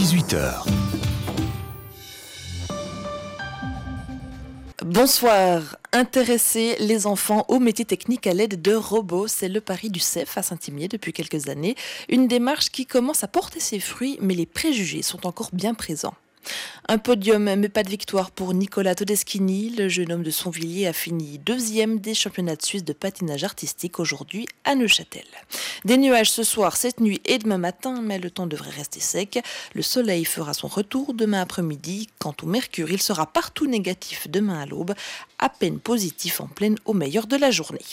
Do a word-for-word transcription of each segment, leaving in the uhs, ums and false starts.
dix-huit heures. Bonsoir. Intéresser les enfants aux métiers techniques à l'aide de robots, c'est le pari du C E F à Saint-Imier depuis quelques années. Une démarche qui commence à porter ses fruits, mais les préjugés sont encore bien présents. Un podium, mais pas de victoire pour Nicolas Todeschini. Le jeune homme de Sonvilliers a fini deuxième des championnats de Suisse de patinage artistique aujourd'hui à Neuchâtel. Des nuages ce soir, cette nuit et demain matin, mais le temps devrait rester sec. Le soleil fera son retour demain après-midi. Quant au mercure, il sera partout négatif demain à l'aube, à peine positif en pleine au meilleur de la journée.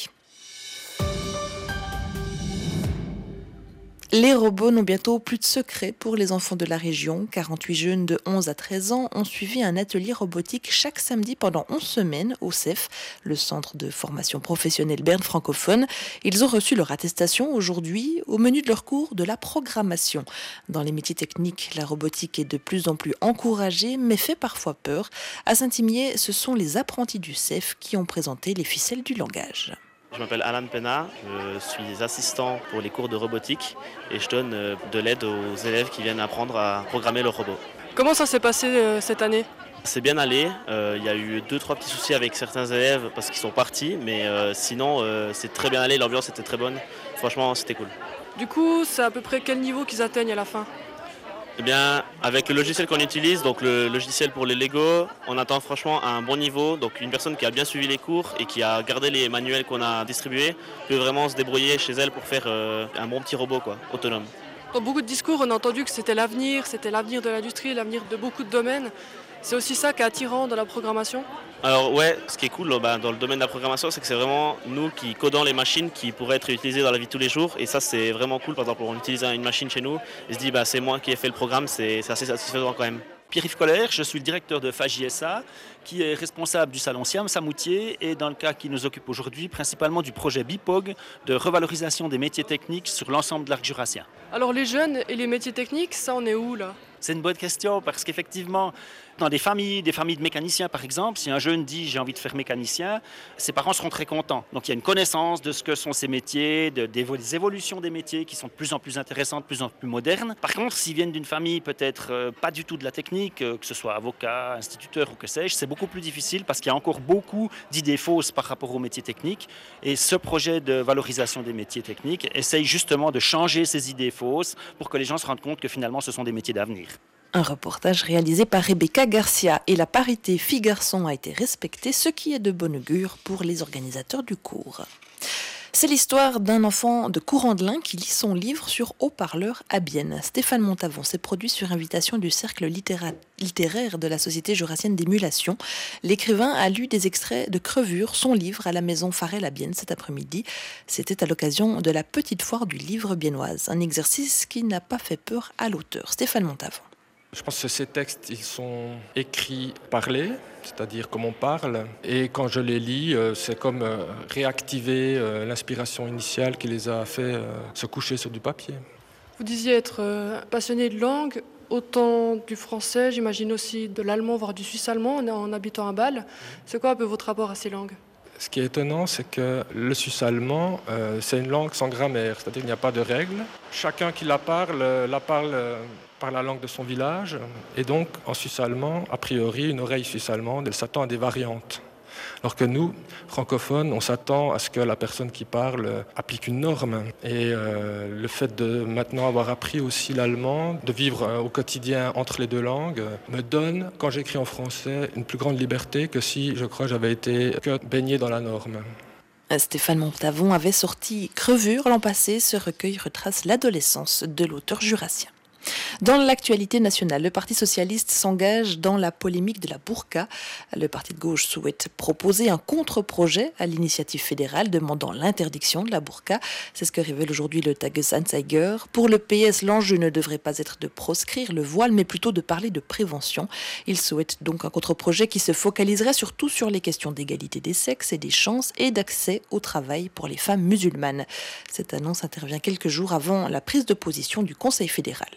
Les robots n'ont bientôt plus de secret pour les enfants de la région. quarante-huit jeunes de onze à treize ans ont suivi un atelier robotique chaque samedi pendant onze semaines au C E F, le centre de formation professionnelle Berne francophone. Ils ont reçu leur attestation aujourd'hui au menu de leur cours de la programmation. Dans les métiers techniques, la robotique est de plus en plus encouragée, mais fait parfois peur. À Saint-Imier, ce sont les apprentis du C E F qui ont présenté les ficelles du langage. Je m'appelle Alan Pena, je suis assistant pour les cours de robotique et je donne de l'aide aux élèves qui viennent apprendre à programmer leur robot. Comment ça s'est passé euh, cette année ? C'est bien allé, euh, il y a eu deux trois petits soucis avec certains élèves parce qu'ils sont partis, mais euh, sinon euh, c'est très bien allé, l'ambiance était très bonne, franchement c'était cool. Du coup, c'est à peu près quel niveau qu'ils atteignent à la fin ? Eh bien, avec le logiciel qu'on utilise, donc le logiciel pour les Lego, on attend franchement un bon niveau. Donc une personne qui a bien suivi les cours et qui a gardé les manuels qu'on a distribués peut vraiment se débrouiller chez elle pour faire euh, un bon petit robot quoi, autonome. Dans beaucoup de discours, on a entendu que c'était l'avenir, c'était l'avenir de l'industrie, l'avenir de beaucoup de domaines. C'est aussi ça qui est attirant dans la programmation ? Alors ouais, ce qui est cool bah, dans le domaine de la programmation, c'est que c'est vraiment nous qui codons les machines qui pourraient être utilisées dans la vie de tous les jours. Et ça, c'est vraiment cool. Par exemple, on utilise une machine chez nous et se dit bah, c'est moi qui ai fait le programme, c'est, c'est assez satisfaisant quand même. Pierre-Yves Coller, je suis le directeur de F A J S A, qui est responsable du salon Siam Samoutier et dans le cas qui nous occupe aujourd'hui, principalement du projet BIPOG de revalorisation des métiers techniques sur l'ensemble de l'arc jurassien. Alors les jeunes et les métiers techniques, ça on est où là ? C'est une bonne question parce qu'effectivement, dans des familles, des familles de mécaniciens par exemple, si un jeune dit j'ai envie de faire mécanicien, ses parents seront très contents. Donc il y a une connaissance de ce que sont ces métiers, de, des évolutions des métiers qui sont de plus en plus intéressantes, de plus en plus modernes. Par contre, s'ils viennent d'une famille peut-être euh, pas du tout de la technique, euh, que ce soit avocat, instituteur ou que sais-je, c'est beaucoup plus difficile parce qu'il y a encore beaucoup d'idées fausses par rapport aux métiers techniques. Et ce projet de valorisation des métiers techniques essaye justement de changer ces idées fausses pour que les gens se rendent compte que finalement ce sont des métiers d'avenir. Un reportage réalisé par Rebecca Garcia et la parité filles-garçons a été respectée, ce qui est de bon augure pour les organisateurs du cours. C'est l'histoire d'un enfant de Courandlin qui lit son livre sur haut-parleur à Bienne. Stéphane Montavon s'est produit sur invitation du cercle littéra- littéraire de la Société jurassienne d'émulation. L'écrivain a lu des extraits de Crevure, son livre, à la maison Farel à Bienne cet après-midi. C'était à l'occasion de la petite foire du livre biennoise. Un exercice qui n'a pas fait peur à l'auteur. Stéphane Montavon. Je pense que ces textes, ils sont écrits, parlés, c'est-à-dire comme on parle. Et quand je les lis, c'est comme réactiver l'inspiration initiale qui les a fait se coucher sur du papier. Vous disiez être passionné de langue, autant du français, j'imagine aussi de l'allemand, voire du suisse-allemand, en habitant à Bâle. C'est quoi un peu votre rapport à ces langues ? Ce qui est étonnant, c'est que le suisse-allemand, euh, c'est une langue sans grammaire, c'est-à-dire qu'il n'y a pas de règles. Chacun qui la parle, la parle euh, par la langue de son village. Et donc, en suisse-allemand, a priori, une oreille suisse-allemande, elle s'attend à des variantes. Alors que nous, francophones, on s'attend à ce que la personne qui parle applique une norme. Et euh, le fait de maintenant avoir appris aussi l'allemand, de vivre euh, au quotidien entre les deux langues, euh, me donne, quand j'écris en français, une plus grande liberté que si, je crois, j'avais été que baigné dans la norme. Stéphane Montavon avait sorti Crevure l'an passé. Ce recueil retrace l'adolescence de l'auteur jurassien. Dans l'actualité nationale, le Parti socialiste s'engage dans la polémique de la burqa. Le parti de gauche souhaite proposer un contre-projet à l'initiative fédérale demandant l'interdiction de la burqa. C'est ce que révèle aujourd'hui le Tages-Anzeiger. Pour le P S, l'enjeu ne devrait pas être de proscrire le voile, mais plutôt de parler de prévention. Il souhaite donc un contre-projet qui se focaliserait surtout sur les questions d'égalité des sexes et des chances et d'accès au travail pour les femmes musulmanes. Cette annonce intervient quelques jours avant la prise de position du Conseil fédéral.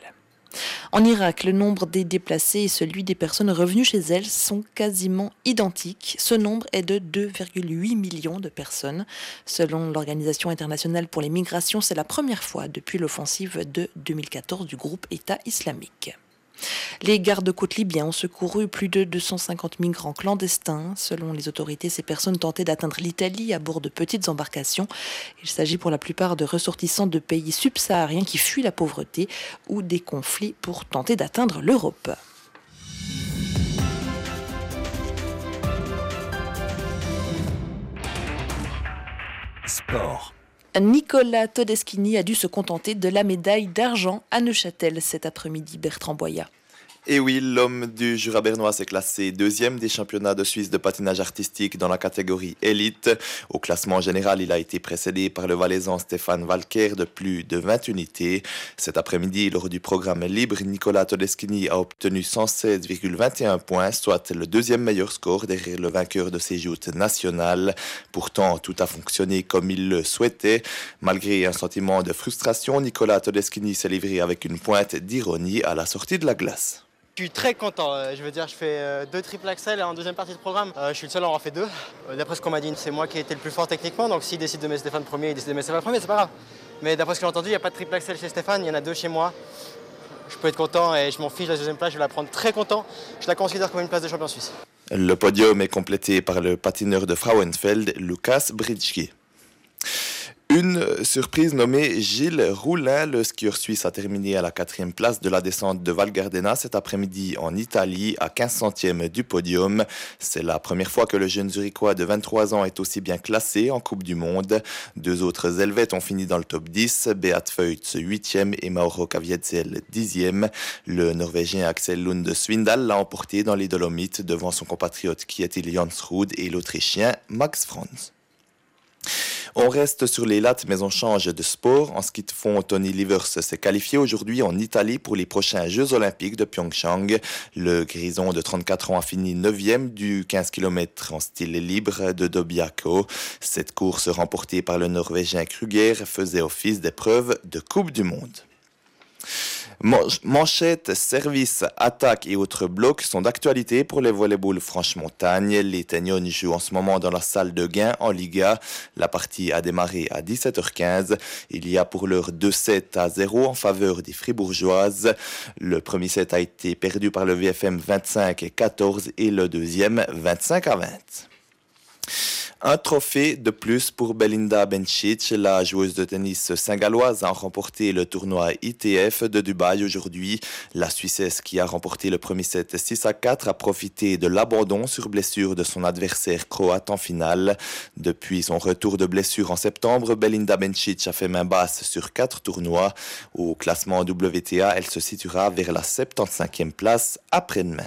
En Irak, le nombre des déplacés et celui des personnes revenues chez elles sont quasiment identiques. Ce nombre est de deux virgule huit millions de personnes. Selon l'Organisation internationale pour les migrations, c'est la première fois depuis l'offensive de deux mille quatorze du groupe État islamique. Les gardes-côtes libyens ont secouru plus de deux cent cinquante migrants clandestins. Selon les autorités, ces personnes tentaient d'atteindre l'Italie à bord de petites embarcations. Il s'agit pour la plupart de ressortissants de pays subsahariens qui fuient la pauvreté ou des conflits pour tenter d'atteindre l'Europe. Sport. Nicolas Todeschini a dû se contenter de la médaille d'argent à Neuchâtel cet après-midi, Bertrand Boya. Et oui, l'homme du Jura bernois s'est classé deuxième des championnats de Suisse de patinage artistique dans la catégorie élite. Au classement général, il a été précédé par le Valaisan Stéphane Walker de plus de vingt unités. Cet après-midi, lors du programme libre, Nicolas Todeschini a obtenu cent seize virgule vingt et un points, soit le deuxième meilleur score derrière le vainqueur de ces joutes nationales. Pourtant, tout a fonctionné comme il le souhaitait. Malgré un sentiment de frustration, Nicolas Todeschini s'est livré avec une pointe d'ironie à la sortie de la glace. Je suis très content, je veux dire, je fais deux triple axel en deuxième partie de programme. Je suis le seul à en avoir fait deux. D'après ce qu'on m'a dit, c'est moi qui ai été le plus fort techniquement, donc s'il décide de mettre Stéphane premier, il décide de mettre Stéphane premier, c'est pas grave. Mais d'après ce que j'ai entendu, il n'y a pas de triple axel chez Stéphane, il y en a deux chez moi. Je peux être content et je m'en fiche, la deuxième place, je vais la prendre très content. Je la considère comme une place de champion suisse. Le podium est complété par le patineur de Frauenfeld, Lukas Bridschke. Une surprise nommée Gilles Roulin, le skieur suisse a terminé à la quatrième place de la descente de Val Gardena cet après-midi en Italie, à quinze centièmes du podium. C'est la première fois que le jeune Zurichois de vingt-trois ans est aussi bien classé en Coupe du Monde. Deux autres Helvètes ont fini dans le top dix, Beat Feutz huitième et Mauro Kavietzel dixième. Le Norvégien Axel Lund Svindal l'a emporté dans les Dolomites devant son compatriote Kjetil Jansrud et l'Autrichien Max Franz. On reste sur les lattes, mais on change de sport. En ski de fond, Tony Livers s'est qualifié aujourd'hui en Italie pour les prochains Jeux Olympiques de Pyeongchang. Le grison de trente-quatre ans a fini neuvième du quinze kilomètres en style libre de Dobiaco. Cette course remportée par le Norvégien Kruger faisait office d'épreuve de Coupe du Monde. Manchettes, services, attaques et autres blocs sont d'actualité pour les volleyball Franche-Montagne. Les Teignons jouent en ce moment dans la salle de gain en Liga. La partie a démarré à dix-sept heures quinze. Il y a pour l'heure deux sept à zéro en faveur des Fribourgeoises. Le premier set a été perdu par le V F M vingt-cinq à quatorze et le deuxième vingt-cinq à vingt. Un trophée de plus pour Belinda Bencic. La joueuse de tennis saint-galloise a remporté le tournoi I T F de Dubaï aujourd'hui. La Suissesse, qui a remporté le premier set six à quatre, a profité de l'abandon sur blessure de son adversaire croate en finale. Depuis son retour de blessure en septembre, Belinda Bencic a fait main basse sur quatre tournois. Au classement W T A, elle se situera vers la soixante-quinzième place après-demain.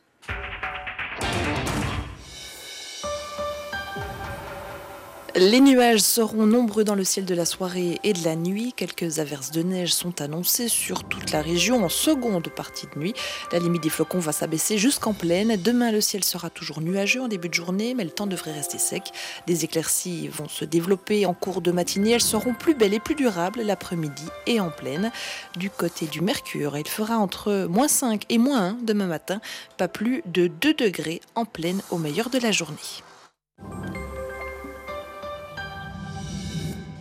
Les nuages seront nombreux dans le ciel de la soirée et de la nuit. Quelques averses de neige sont annoncées sur toute la région en seconde partie de nuit. La limite des flocons va s'abaisser jusqu'en plaine. Demain, le ciel sera toujours nuageux en début de journée, mais le temps devrait rester sec. Des éclaircies vont se développer en cours de matinée. Elles seront plus belles et plus durables l'après-midi et en plaine. Du côté du mercure, il fera entre moins cinq et moins un demain matin. Pas plus de deux degrés en plaine au meilleur de la journée.